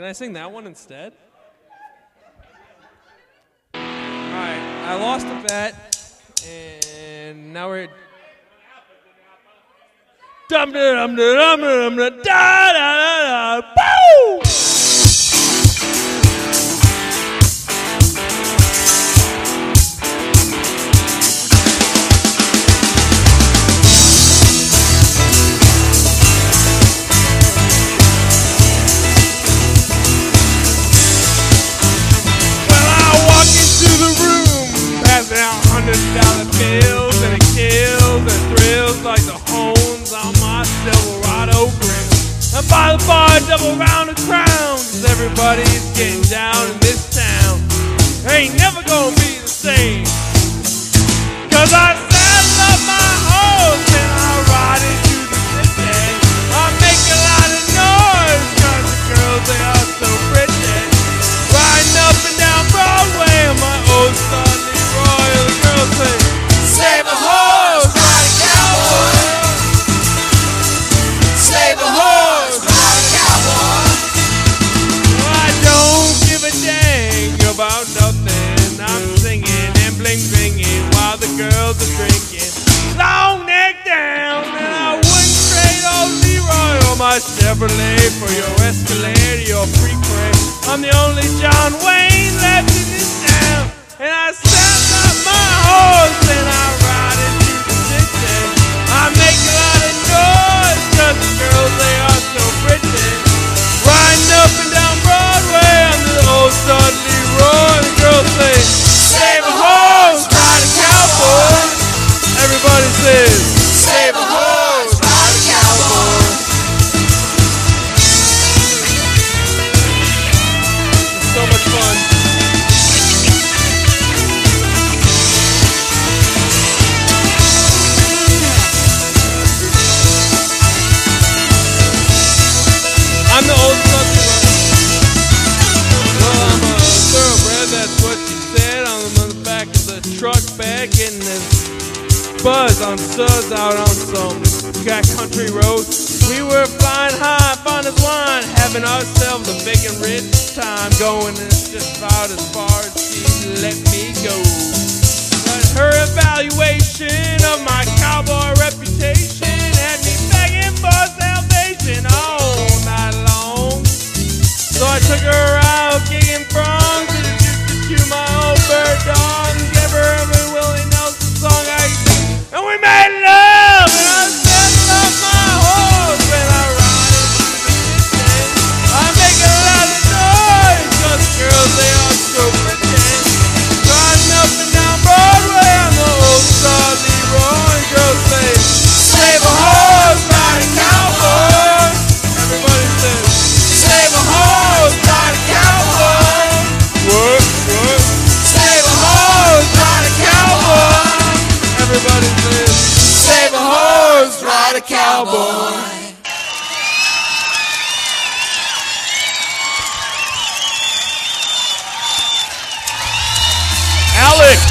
Can I sing that one instead? Alright, I lost a bet, and now we're... Boo! $100 bills, and it kills and thrills like the horns on my Silverado grill. And by the bar, double round of crowns, everybody's getting down in this town. Ain't never gonna be the same, 'cause I saddle up my horse and I ride into the city. I make a lot of noise 'cause the girls, they are so pretty. Riding up and down Broadway on my old son Leroy. The girls say, save a horse, ride a cowboy. Save a horse, ride a cowboy. I don't give a dang about nothing. I'm singing and bling-blinging while the girls are drinking. Long neck down, and I wouldn't trade old Leroy or my Chevrolet for your Escalade or your Freak-Ray. I'm the only John Wayne left in this town, and I stand up my horse and I ride into the city. I make a lot of noise 'cause the girls, they are so pretty. Riding up and down Broadway on the old stud Leroy. The girls say, save a horse, ride a cowboy. Everybody says, save a horse, ride a cowboy. It's so much fun. I'm the old country runner. Well, I'm a thoroughbred, that's what she said. I'm on the back of the truck bed, getting this buzz on suds out on some country road. We were flying high, fine as wine, having ourselves a big and rich time, going just about as far as she let me go. But her evaluation of my cowboy reputation had me begging for salvation all night long. So I took her out gigging prongs and used to chew my old bird dog and gave her every Willie Nelson song I could sing. And we made love, and I saddled up my horse and I ride into the city. I make a lot of noise 'cause girls, they are so pretty. Riding up and down Broadway on the old star Leroy. And girls say, save a horse, ride a cowboy. Everybody says, save a horse, ride a cowboy. What? Save a horse, ride a cowboy. Everybody says, save a horse, ride a cowboy.